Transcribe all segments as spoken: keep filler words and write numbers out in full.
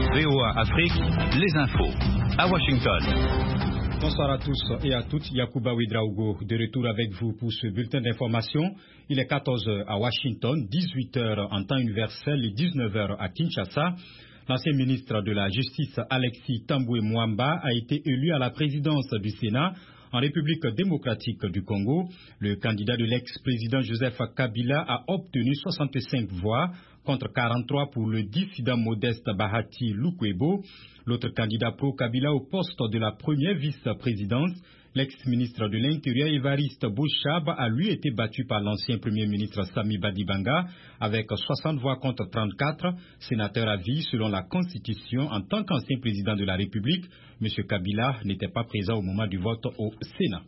V O A Afrique, les infos. À Washington. Bonsoir à tous et à toutes. Yacouba Ouedraogo de retour avec vous pour ce bulletin d'information. Il est quatorze heures à Washington, dix-huit heures en temps universel et dix-neuf heures à Kinshasa. L'ancien ministre de la Justice Alexis Tambwe Mwamba a été élu à la présidence du Sénat en République démocratique du Congo. Le candidat de l'ex-président Joseph Kabila a obtenu soixante-cinq voix contre quarante-trois pour le dissident modeste Bahati Lukwebo. L'autre candidat pro-Kabila au poste de la première vice-présidence, l'ex-ministre de l'Intérieur Évariste Bochab, a lui été battu par l'ancien premier ministre Sami Badibanga avec soixante voix contre trente-quatre. Sénateur à vie selon la Constitution, en tant qu'ancien président de la République, M. Kabila n'était pas présent au moment du vote au Sénat.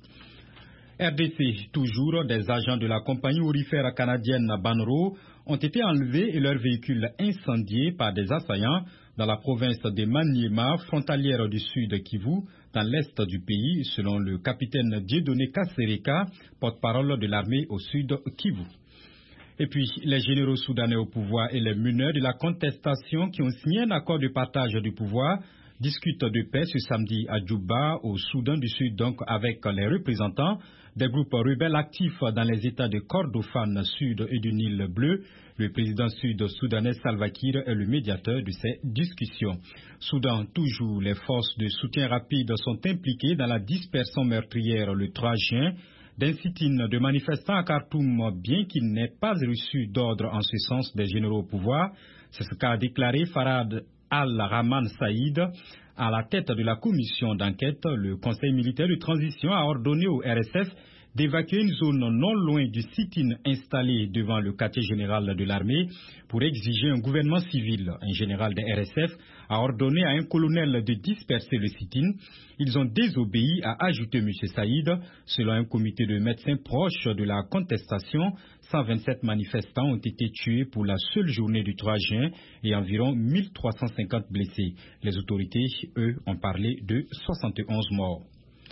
R D C, toujours, des agents de la compagnie aurifère canadienne Banro ont été enlevés et leurs véhicules incendiés par des assaillants dans la province de Maniema, frontalière du sud Kivu, dans l'est du pays, selon le capitaine Dieudonné Kassereka, porte-parole de l'armée au sud Kivu. Et puis, les généraux soudanais au pouvoir et les meneurs de la contestation qui ont signé un accord de partage du pouvoir discutent de paix ce samedi à Djouba, au Soudan du Sud, donc avec les représentants des groupes rebelles actifs dans les États de Kordofan Sud et du Nil Bleu. Le président sud-soudanais Salva Kiir est le médiateur de ces discussions. Soudan, toujours, les forces de soutien rapide sont impliquées dans la dispersion meurtrière le trois juin d'un sit-in de manifestants à Khartoum, bien qu'il n'ait pas reçu d'ordre en ce sens des généraux au pouvoir. C'est ce qu'a déclaré Farad Al-Rahman Saïd. À la tête de la commission d'enquête, le Conseil militaire de transition a ordonné au R S F d'évacuer une zone non loin du sit-in installé devant le quartier général de l'armée pour exiger un gouvernement civil. Un général des R S F a ordonné à un colonel de disperser le sit-in. Ils ont désobéi, a ajouté M. Saïd. Selon un comité de médecins proches de la contestation, cent vingt-sept manifestants ont été tués pour la seule journée du trois juin et environ mille trois cent cinquante blessés. Les autorités, eux, ont parlé de soixante et onze morts.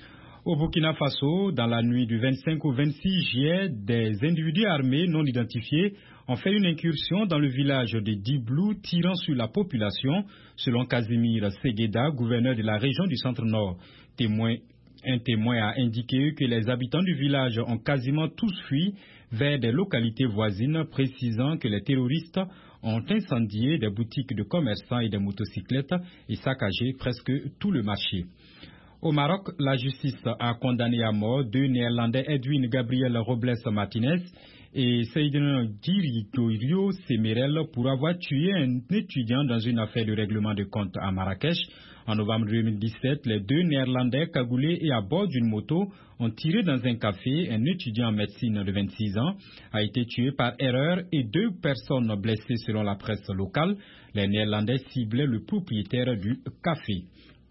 Au Burkina Faso, dans la nuit du vingt-cinq au vingt-six juillet, des individus armés non identifiés ont fait une incursion dans le village de Diblou, tirant sur la population, selon Casimir Segueda, gouverneur de la région du Centre-Nord. Témoin, un témoin a indiqué que les habitants du village ont quasiment tous fui vers des localités voisines, précisant que les terroristes ont incendié des boutiques de commerçants et des motocyclettes et saccagé presque tout le marché. Au Maroc, la justice a condamné à mort deux Néerlandais, Edwin Gabriel Robles Martinez et Seydina Djirigorio Semerel, pour avoir tué un étudiant dans une affaire de règlement de compte à Marrakech. En novembre deux mille dix-sept, les deux Néerlandais, cagoulés et à bord d'une moto, ont tiré dans un café. Un étudiant en médecine de vingt-six ans a été tué par erreur et deux personnes blessées selon la presse locale. Les Néerlandais ciblaient le propriétaire du café.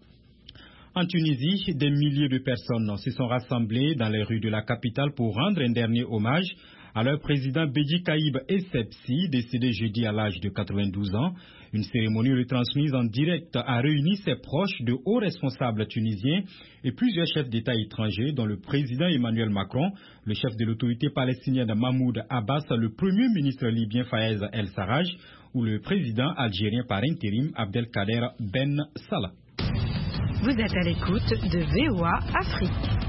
En Tunisie, des milliers de personnes se sont rassemblées dans les rues de la capitale pour rendre un dernier hommage à leur président Bédi Caïb Essebsi, décédé jeudi à l'âge de quatre-vingt-douze ans. Une cérémonie retransmise en direct a réuni ses proches, de hauts responsables tunisiens et plusieurs chefs d'État étrangers, dont le président Emmanuel Macron, le chef de l'autorité palestinienne Mahmoud Abbas, le premier ministre libyen Fayez El-Sarraj ou le président algérien par intérim Abdelkader Ben Salah. Vous êtes à l'écoute de V O A Afrique.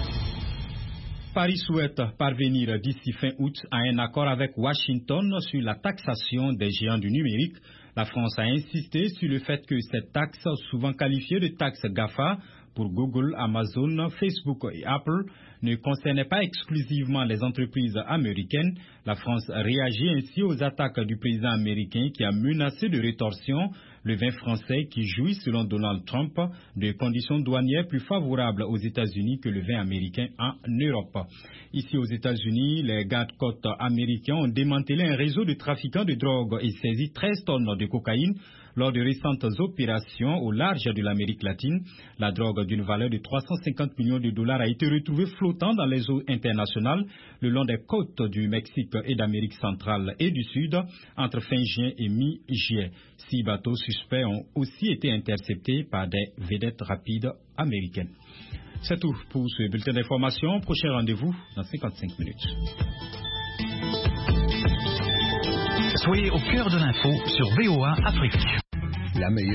Paris souhaite parvenir d'ici fin août à un accord avec Washington sur la taxation des géants du numérique. La France a insisté sur le fait que cette taxe, souvent qualifiée de taxe GAFA pour Google, Amazon, Facebook et Apple, ne concernait pas exclusivement les entreprises américaines. La France réagit ainsi aux attaques du président américain qui a menacé de rétorsion le vin français qui jouit, selon Donald Trump, de conditions douanières plus favorables aux États-Unis que le vin américain en Europe. Ici aux États-Unis, les gardes-côtes américains ont démantelé un réseau de trafiquants de drogue et saisi treize tonnes de cocaïne lors de récentes opérations au large de l'Amérique latine. La drogue d'une valeur de trois cent cinquante millions de dollars a été retrouvée flottant dans les eaux internationales le long des côtes du Mexique et d'Amérique centrale et du Sud entre fin juin et mi-juillet. Six bateaux suspects ont aussi été interceptés par des vedettes rapides américaines. C'est tout pour ce bulletin d'information. Prochain rendez-vous dans cinquante-cinq minutes. Soyez au cœur de l'info sur V O A Afrique. La meilleure